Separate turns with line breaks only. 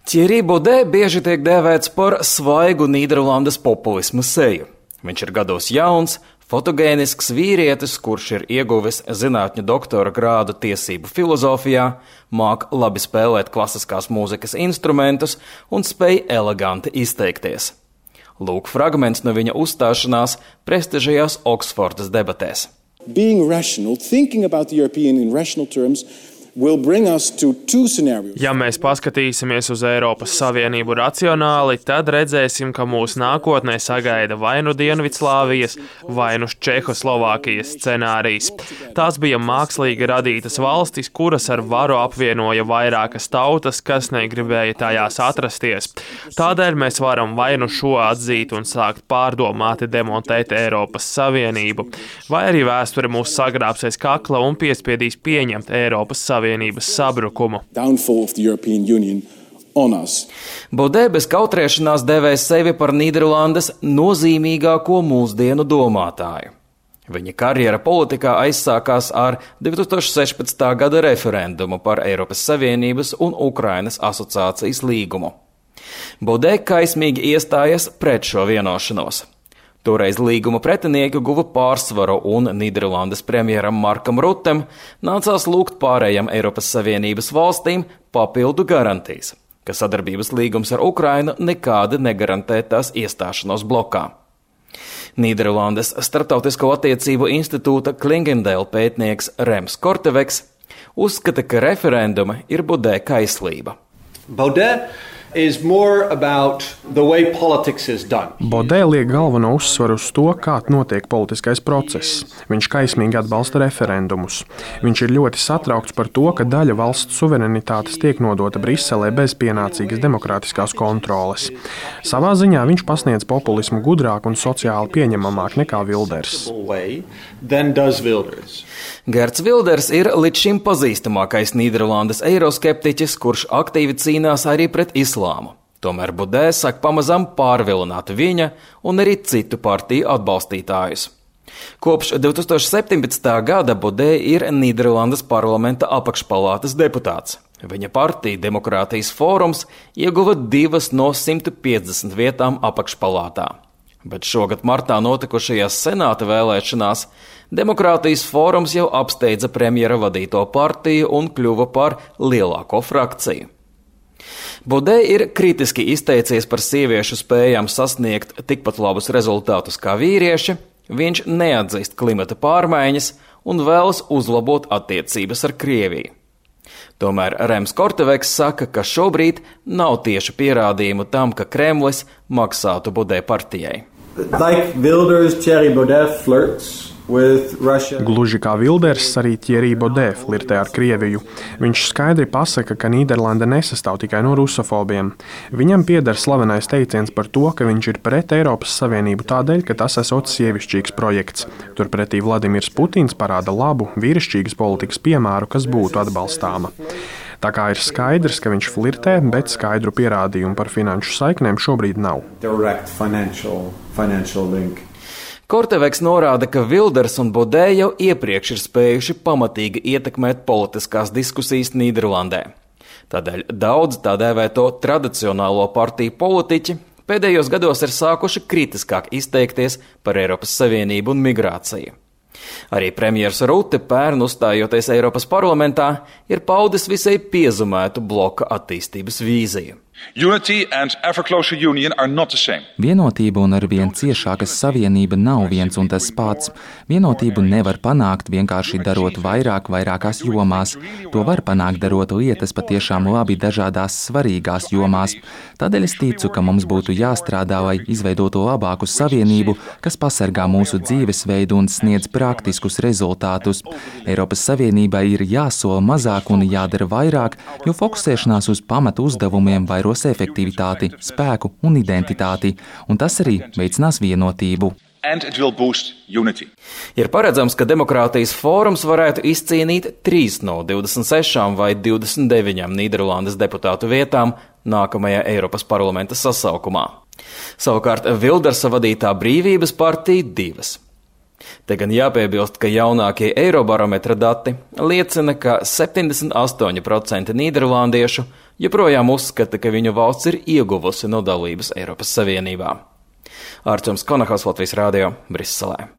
Thierry Baudet bieži tiek dēvēts par svaigu Nīderlandes populisma seju. Viņš ir gados jauns, fotogēnisks vīrietis, kurš ir ieguvis zinātņu doktora grādu tiesību filozofijā, māk labi spēlēt klasiskās mūzikas instrumentus un spēj eleganti izteikties. Lūk fragments no viņa uzstāšanās prestižajās Oksfordas debatēs.
Being rational, thinking about the European in rational terms, will bring us to two scenarios.
Ja mēs paskatīsimies uz Eiropas Savienību racionāli, tad redzēsim, ka mūsu nākotnē sagaida vai nu Dienvidslāvijas, vai nu Čehoslovākijas scenārijs. Tās bija mākslīgi radītas valstis, kuras ar varu apvienoja vairākas tautas, kas negribēja tajās atrasties. Tādēļ mēs varam vai nu šo atzīt un sākt pārdomāti demontēt Eiropas Savienību, vai arī vēsture mūs sagrābsies kakla un piespiedīs pieņemt Eiropas Savienības sabrukumu.
Baudet bez kautrēšanās devēs sevi par Nīderlandes nozīmīgāko mūsdienu domātāju. Viņa karjera politikā aizsākās ar 2016. gada referendumu par Eiropas Savienības un Ukrainas asociācijas līgumu. Baudet kaismīgi iestājas pret šo vienošanos. Toreiz līguma pretinieki guva pārsvaru un Nīderlandes premjeram Markam Rutem nācās lūgt pārējām Eiropas Savienības valstīm papildu garantijas, ka sadarbības līgums ar Ukrainu nekādi negarantē tās iestāšanos blokā. Nīderlandes Startautisko attiecību institūta Klingendēla pētnieks Rems Korteveks uzskata, ka referenduma ir Baudet kaislība.
Baudet is more about the way politics is done.
Baudet liek galveno uzsvaru uz to, kā notiek politiskais process. Viņš kaismīgi atbalsta referendumus. Viņš ir ļoti satraukts par to, ka daļa valsts suverenitātes tiek nodota Briselē bez pienācīgas demokrātiskās kontroles. Savā ziņā viņš pasniedz populismu gudrāk un sociāli pieņemamāk nekā Wilders.
Gerts Wilders ir līdz šim pazīstamākais Nīderlandes eiroskeptiķis, kurš aktīvi cīnās arī pret islāmu. Tomēr Baudet sāk pamazām pārvilināt viņa un arī citu partiju atbalstītājus. Kopš 2017. gada Baudet ir Nīderlandes parlamenta apakšpalātas deputāts. Viņa partija Demokrātijas fórums ieguva 2 no 150 vietām apakšpalātā. Bet šogad martā notikušajās senāta vēlēšanās Demokrātijas fórums jau apsteidza premjera vadīto partiju un kļuva par lielāko frakciju. Baudet ir kritiski izteicies par sieviešu spējām sasniegt tikpat labus rezultātus kā vīrieši, viņš neatzīst klimata pārmaiņas un vēlas uzlabot attiecības ar Krieviju. Tomēr Rems Korteveks saka, ka šobrīd nav tieši pierādījumu tam, ka Kremlis maksātu Baudet partijai.
Like Wilders, Thierry Baudet flirts with Russia.
Gluži kā Wilders, arī Thierry Baudet flirtē ar Krieviju. Viņš skaidri pasaka, ka Nīderlanda nesastāv tikai no rusofobiem. Viņam pieder slavenais teiciens par to, ka viņš ir pret Eiropas Savienību tādēļ, ka tas esot sievišķīgs projekts. Turpretī Vladimirs Putins parāda labu, vīrišķīgas politikas piemēru, kas būtu atbalstāma. Tā kā ir skaidrs, ka viņš flirtē, bet skaidru pierādījumu par finanšu saiknēm šobrīd nav.
Korteveks norāda, ka Wilders un Baudet jau iepriekš ir spējuši pamatīgi ietekmēt politiskās diskusijas Nīderlandē. Tādēļ daudz tā dēvēto tradicionālo partiju politiķi pēdējos gados ir sākuši kritiskāk izteikties par Eiropas Savienību un migrāciju. Arī premjers Rute pērn uzstājoties Eiropas parlamentā ir paudis visai piezumētu bloka attīstības vīziju.
Vienotība un arvien ciešākas savienība nav viens un tas pats. Vienotību nevar panākt vienkārši darot vairāk vairākās jomās. To var panākt darot lietas patiešām labi dažādās svarīgās jomās. Tādēļ es ticu, ka mums būtu jāstrādā, lai izveidotu labāku savienību, kas pasargā mūsu dzīvesveidu un sniedz praktiskus rezultātus. Eiropas Savienībai ir jāsola mazāk un jādara vairāk, jo fokusēšanās uz pamatu uzdevumiem vairos efektivitāti, spēku un identitāti, un tas arī veicinās vienotību.
Ir paredzams, ka Demokrātijas fórums varētu izcīnīt 3 no 26 vai 29 Nīderlandes deputātu vietām nākamajā Eiropas parlamenta sasaukumā. Savukārt Wildersa vadītā Brīvības partija 2. Te gan jāpiebilst, ka jaunākie Eirobarometra dati liecina, ka 78% nīderlandiešu joprojām uzskata, ka viņu valsts ir ieguvusi no dalības Eiropas Savienībā. Ārčuns Konahals, Latvijas Rādio, Briselē.